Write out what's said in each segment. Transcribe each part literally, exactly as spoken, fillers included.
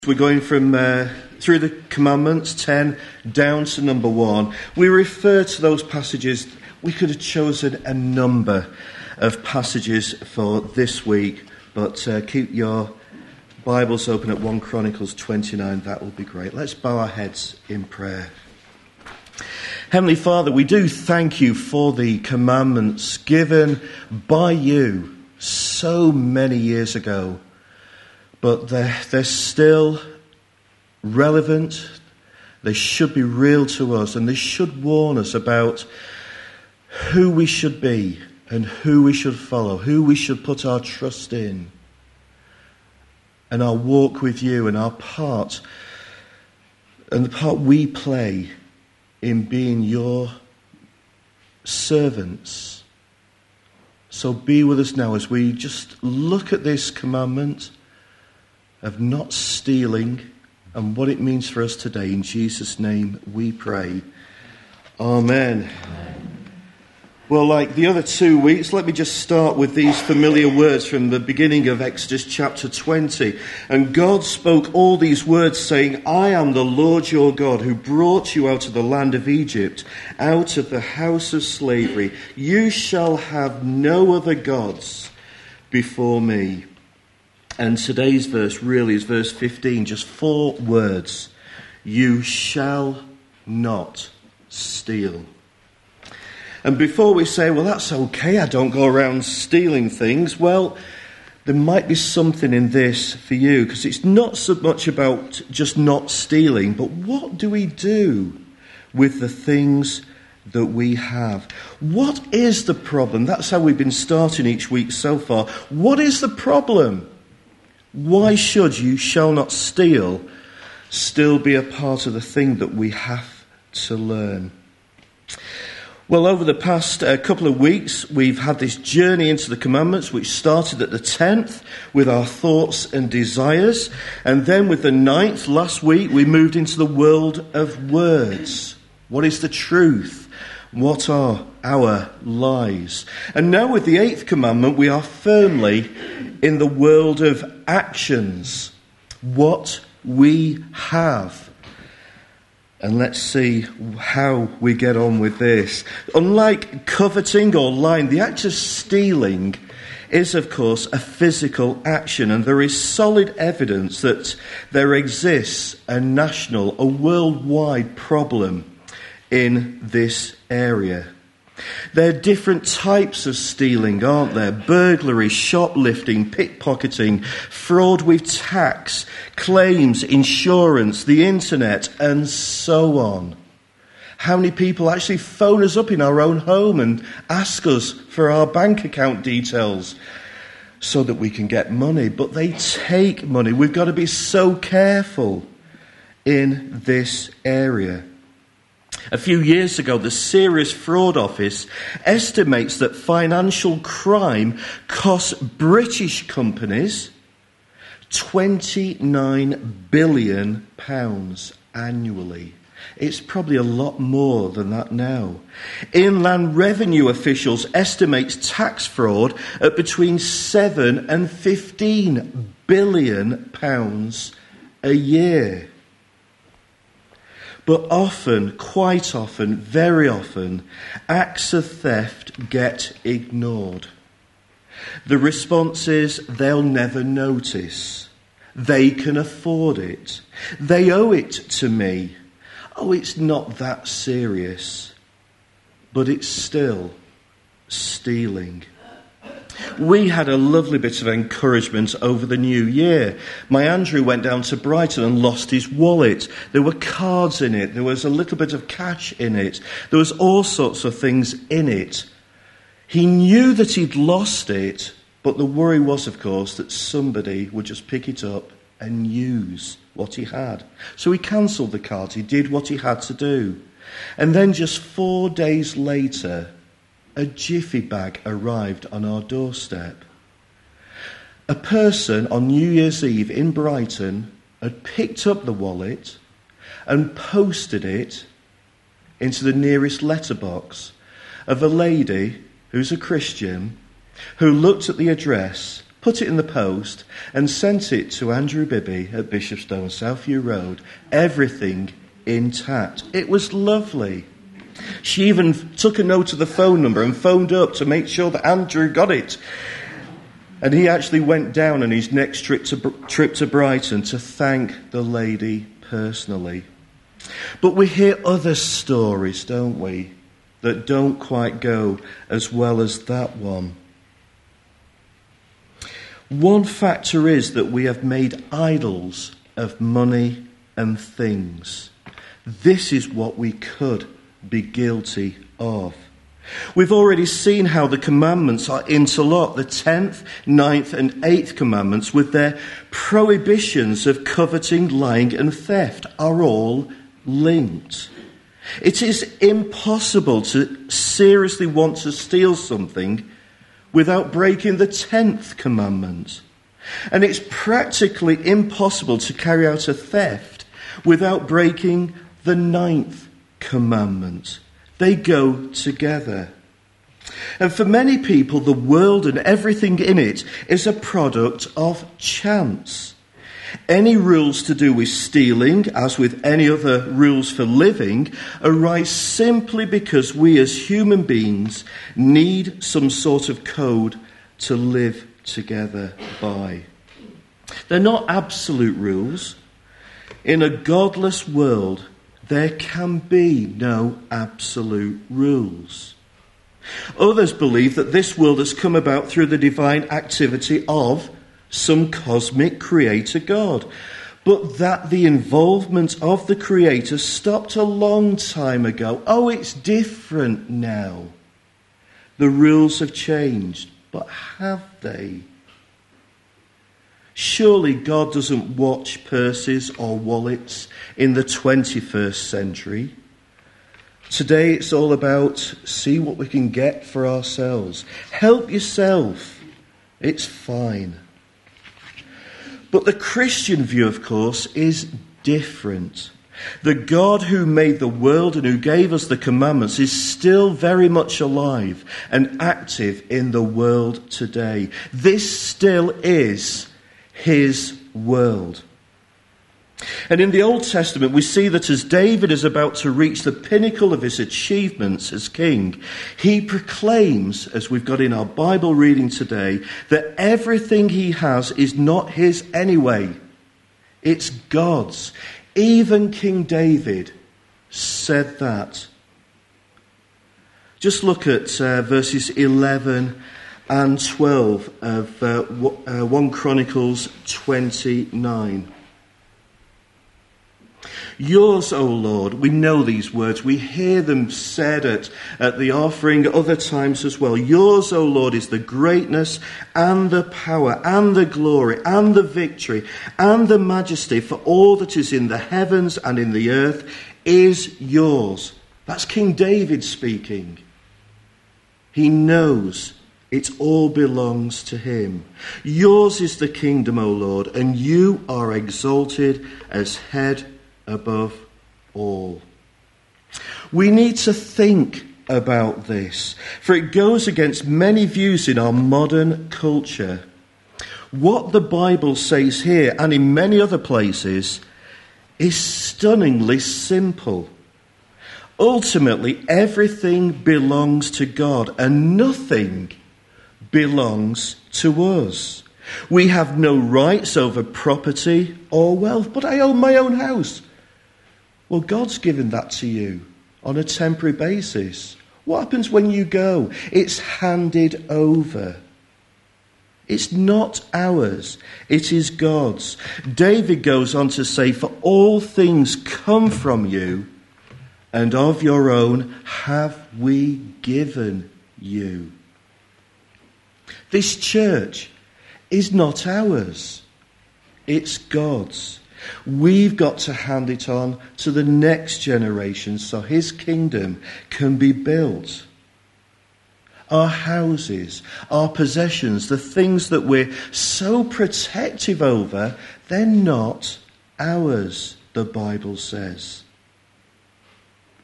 We're going from uh, through the commandments, ten, down to number one. We refer to those passages. We could have chosen a number of passages for this week, but uh, keep your Bibles open at First Chronicles twenty-nine. That will be great. Let's bow our heads in prayer. Heavenly Father, we do thank you for the commandments given by you so many years ago. But they're, they're still relevant. They should be real to us, and they should warn us about who we should be and who we should follow, who we should put our trust in, and our walk with you and our part, and the part we play in being your servants. So be with us now as we just look at this commandment of not stealing and what it means for us today. In Jesus' name we pray. Amen. Amen. Well, like the other two weeks, let me just start with these familiar words from the beginning of Exodus chapter twenty. And God spoke all these words, saying, I am the Lord your God, who brought you out of the land of Egypt, out of the house of slavery. You shall have no other gods before me. And today's verse really is verse fifteen, just four words. You shall not steal. And before we say, well, that's okay, I don't go around stealing things, well, there might be something in this for you, because it's not so much about just not stealing, but what do we do with the things that we have? What is the problem? That's how we've been starting each week so far. What is the problem? Why should you shall not steal still be a part of the thing that we have to learn? Well, over the past uh, couple of weeks, we've had this journey into the commandments, which started at the tenth with our thoughts and desires. And then with the ninth, last week, we moved into the world of words. What is the truth? What are our lies? And now with the eighth commandment, we are firmly in the world of actions. What we have. And let's see how we get on with this. Unlike coveting or lying, the act of stealing is, of course, a physical action. And there is solid evidence that there exists a national, a worldwide problem in this area. There are different types of stealing, aren't there? Burglary, shoplifting, pickpocketing, fraud with tax, claims, insurance, the internet, and so on. How many people actually phone us up in our own home and ask us for our bank account details so that we can get money? But they take money. We've got to be so careful in this area. A few years ago, the Serious Fraud Office estimates that financial crime costs British companies twenty-nine billion pounds annually. It's probably a lot more than that now. Inland Revenue officials estimate tax fraud at between seven and fifteen billion pounds a year. But often, quite often, very often, acts of theft get ignored. The response is they'll never notice. They can afford it. They owe it to me. Oh, it's not that serious. But it's still stealing. We had a lovely bit of encouragement over the new year. My Andrew went down to Brighton and lost his wallet. There were cards in it. There was a little bit of cash in it. There was all sorts of things in it. He knew that he'd lost it, but the worry was, of course, that somebody would just pick it up and use what he had. So he cancelled the cards. He did what he had to do. And then just four days later, a jiffy bag arrived on our doorstep. A person on New Year's Eve in Brighton had picked up the wallet and posted it into the nearest letterbox of a lady who's a Christian who looked at the address put it in the post, and sent it to Andrew Bibby at Bishopstone, Southview Road, everything intact. It was lovely. She even took a note of the phone number and phoned up to make sure that Andrew got it. And he actually went down on his next trip to, trip to Brighton to thank the lady personally. But we hear other stories, don't we, that don't quite go as well as that one. One factor is that we have made idols of money and things. This is what we could be guilty of. We've already seen how the commandments are interlocked, the tenth, ninth and eighth commandments with their prohibitions of coveting, lying and theft are all linked. It is impossible to seriously want to steal something without breaking the tenth commandment. And it's practically impossible to carry out a theft without breaking the ninth commandment. They go together. And for many people, the world and everything in it is a product of chance. Any rules to do with stealing, as with any other rules for living, arise simply because we as human beings need some sort of code to live together by. They're not absolute rules. In a godless world, there can be no absolute rules. Others believe that this world has come about through the divine activity of some cosmic creator God, but that the involvement of the creator stopped a long time ago. Oh, it's different now. The rules have changed, but have they? Surely God doesn't watch purses or wallets in the twenty-first century. Today it's all about see what we can get for ourselves. Help yourself. It's fine. But the Christian view, of course, is different. The God who made the world and who gave us the commandments is still very much alive and active in the world today. This still is his world. And in the Old Testament, we see that as David is about to reach the pinnacle of his achievements as king, he proclaims, as we've got in our Bible reading today, that everything he has is not his anyway. It's God's. Even King David said that. Just look at uh, verses eleven and twelve of uh, First Chronicles twenty-nine. Yours, O Lord, we know these words. We hear them said at, at the offering other times as well. Yours, O Lord, is the greatness and the power and the glory and the victory and the majesty, for all that is in the heavens and in the earth is yours. That's King David speaking. He knows it all belongs to him. Yours is the kingdom, O Lord, and you are exalted as head above all. We need to think about this, for it goes against many views in our modern culture. What the Bible says here and in many other places is stunningly simple. Ultimately, everything belongs to God and nothing belongs to us. We have no rights over property or wealth. But I own my own house. Well, God's given that to you on a temporary basis. What happens when you go? It's handed over. It's not ours. It is God's. David goes on to say, for all things come from you, and of your own have we given you. This church is not ours. It's God's. We've got to hand it on to the next generation so his kingdom can be built. Our houses, our possessions, the things that we're so protective over, they're not ours, the Bible says.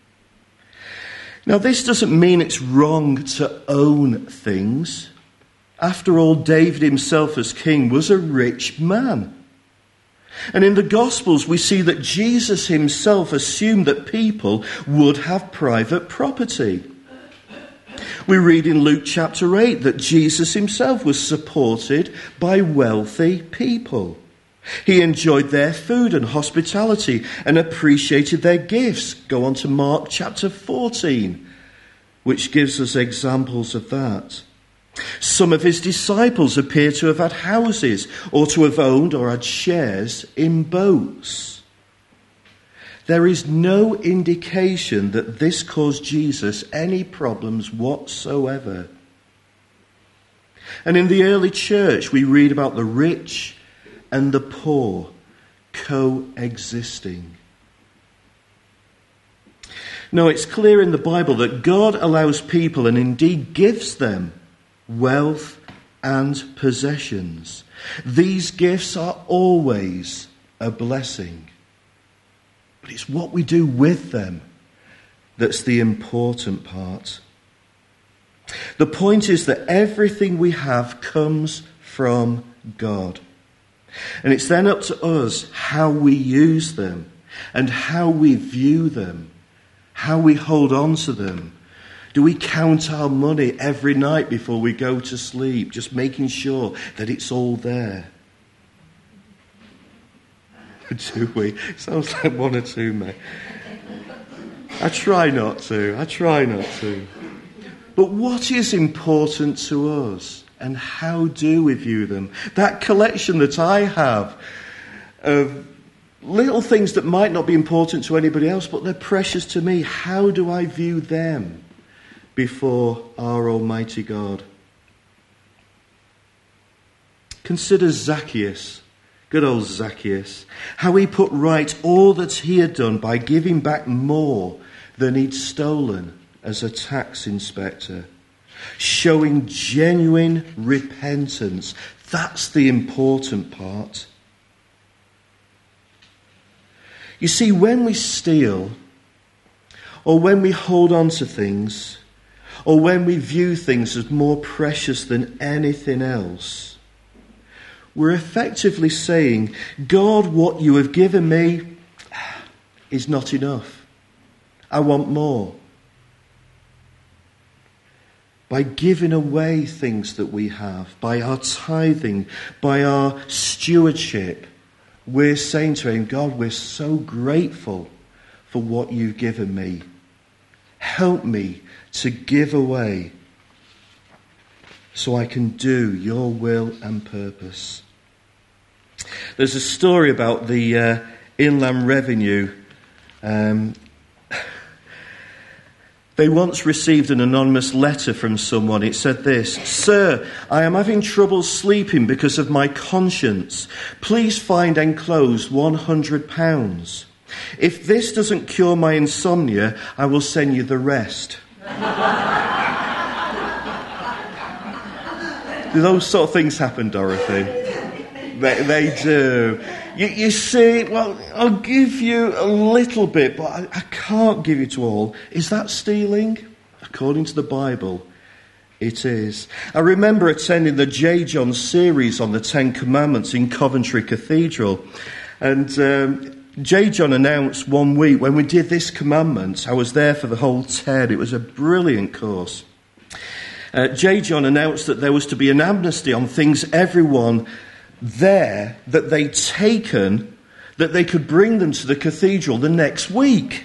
Now, this doesn't mean it's wrong to own things. After all, David himself as king was a rich man. And in the Gospels, we see that Jesus himself assumed that people would have private property. We read in Luke chapter eight that Jesus himself was supported by wealthy people. He enjoyed their food and hospitality and appreciated their gifts. Go on to Mark chapter fourteen, which gives us examples of that. Some of his disciples appear to have had houses or to have owned or had shares in boats. There is no indication that this caused Jesus any problems whatsoever. And in the early church, we read about the rich and the poor coexisting. Now, it's clear in the Bible that God allows people, and indeed gives them, wealth and possessions. These gifts are always a blessing. But it's what we do with them that's the important part. The point is that everything we have comes from God. And it's then up to us how we use them and how we view them, how we hold on to them. Do we count our money every night before we go to sleep, just making sure that it's all there? Do we? Sounds like one or two, mate. I try not to. I try not to. But what is important to us, and how do we view them? That collection that I have of little things that might not be important to anybody else, but they're precious to me. How do I view them before our Almighty God? Consider Zacchaeus, good old Zacchaeus, how he put right all that he had done by giving back more than he'd stolen as a tax inspector, showing genuine repentance. That's the important part. You see, when we steal, or when we hold on to things, or when we view things as more precious than anything else, we're effectively saying, God, what you have given me is not enough. I want more. By giving away things that we have, by our tithing, by our stewardship, we're saying to him, God, we're so grateful for what you've given me. Help me to give away so I can do your will and purpose. There's a story about the uh, Inland Revenue. Um, they once received an anonymous letter from someone. It said this: "Sir, I am having trouble sleeping because of my conscience. Please find enclosed one hundred pounds. If this doesn't cure my insomnia, I will send you the rest." Do those sort of things happen, Dorothy? They, they do. You, you see, well, I'll give you a little bit, but I, I can't give you to all. Is that stealing? According to the Bible, it is. I remember attending the J. John series on the Ten Commandments in Coventry Cathedral. And um, J. John announced one week when we did this commandment, I was there for the whole ten. It was a brilliant course. Uh, J. John announced that there was to be an amnesty on things everyone there that they'd taken, that they could bring them to the cathedral the next week.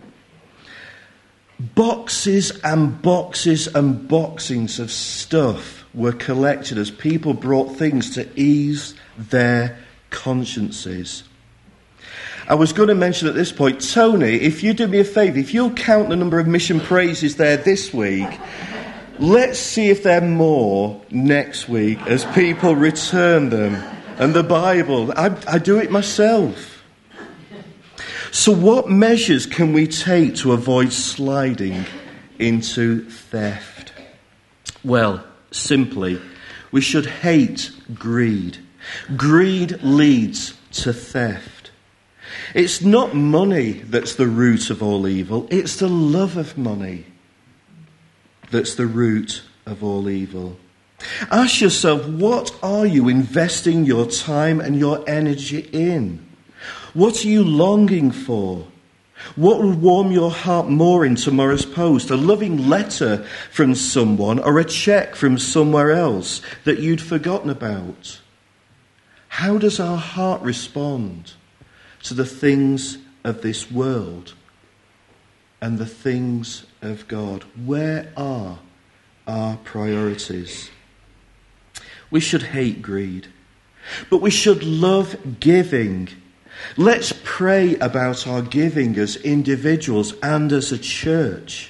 Boxes and boxes and boxings of stuff were collected as people brought things to ease their consciences. I was going to mention at this point, Tony, if you do me a favour, if you'll count the number of mission praises there this week, let's see if there are more next week as people return them. And the Bible, I, I do it myself. So what measures can we take to avoid sliding into theft? Well, simply, we should hate greed. Greed leads to theft. It's not money that's the root of all evil. It's the love of money that's the root of all evil. Ask yourself, what are you investing your time and your energy in? What are you longing for? What will warm your heart more in tomorrow's post? A loving letter from someone or a cheque from somewhere else that you'd forgotten about? How does our heart respond to the things of this world and the things of God? Where are our priorities? We should hate greed, but we should love giving. Let's pray about our giving as individuals and as a church.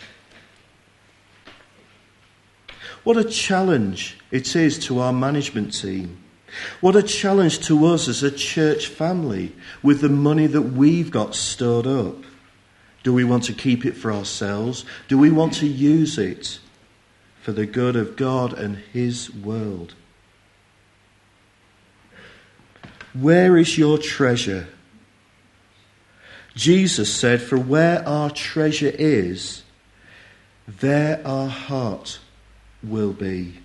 What a challenge it is to our management team. What a challenge to us as a church family with the money that we've got stored up. Do we want to keep it for ourselves? Do we want to use it for the good of God and his world? Where is your treasure? Jesus said, for where our treasure is, there our heart will be.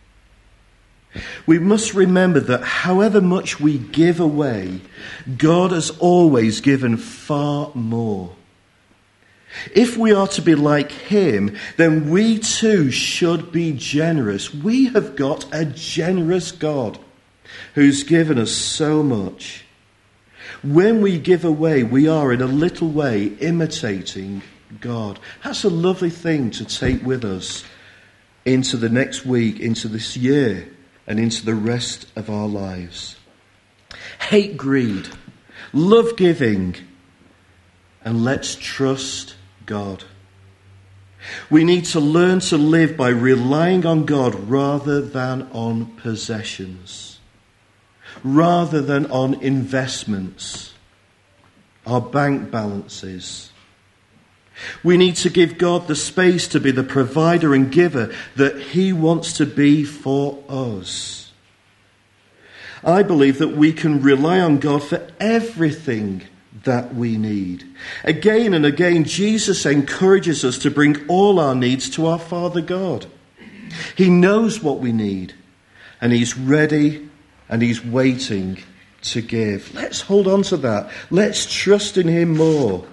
We must remember that however much we give away, God has always given far more. If we are to be like him, then we too should be generous. We have got a generous God who's given us so much. When we give away, we are in a little way imitating God. That's a lovely thing to take with us into the next week, into this year, and into the rest of our lives. Hate greed, love giving, and let's trust God. We need to learn to live by relying on God rather than on possessions, rather than on investments, our bank balances. We need to give God the space to be the provider and giver that he wants to be for us. I believe that we can rely on God for everything that we need. Again and again, Jesus encourages us to bring all our needs to our Father God. He knows what we need, and he's ready and he's waiting to give. Let's hold on to that. Let's trust in him more.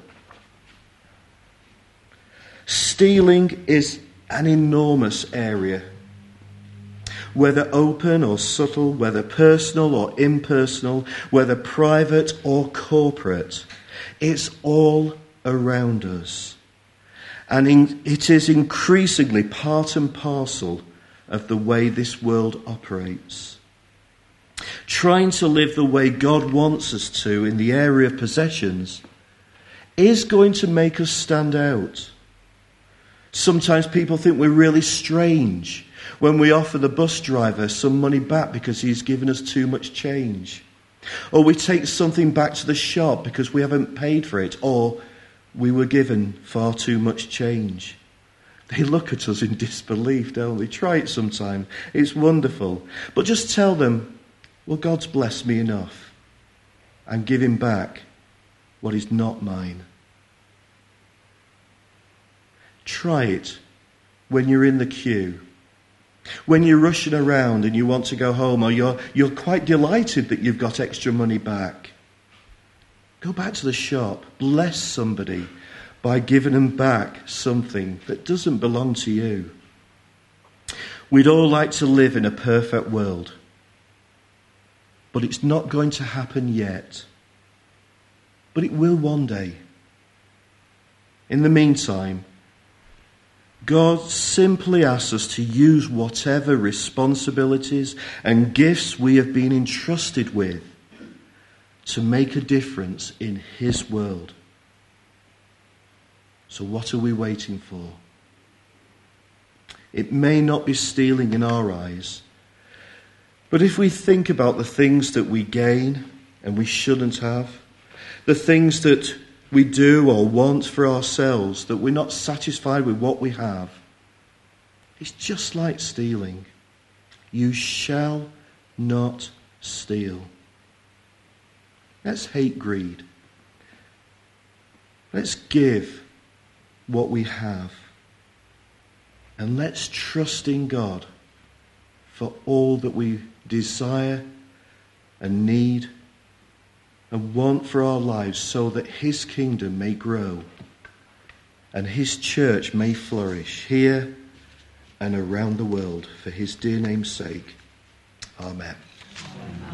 Stealing is an enormous area. Whether open or subtle, whether personal or impersonal, whether private or corporate, it's all around us. And in, it is increasingly part and parcel of the way this world operates. Trying to live the way God wants us to in the area of possessions is going to make us stand out. Sometimes people think we're really strange when we offer the bus driver some money back because he's given us too much change. Or we take something back to the shop because we haven't paid for it, or we were given far too much change. They look at us in disbelief, don't they? Try it sometime. It's wonderful. But just tell them, well, God's blessed me enough, and give him back what is not mine. Try it when you're in the queue. When you're rushing around and you want to go home, or you're, you're quite delighted that you've got extra money back. Go back to the shop. Bless somebody by giving them back something that doesn't belong to you. We'd all like to live in a perfect world, but it's not going to happen yet. But it will one day. In the meantime, God simply asks us to use whatever responsibilities and gifts we have been entrusted with to make a difference in his world. So what are we waiting for? It may not be stealing in our eyes, but if we think about the things that we gain and we shouldn't have, the things that we do or want for ourselves, that we're not satisfied with what we have, it's just like stealing. You shall not steal. Let's hate greed. Let's give what we have. And let's trust in God for all that we desire and need and want for our lives, so that his kingdom may grow and his church may flourish here and around the world for his dear name's sake. Amen. Amen.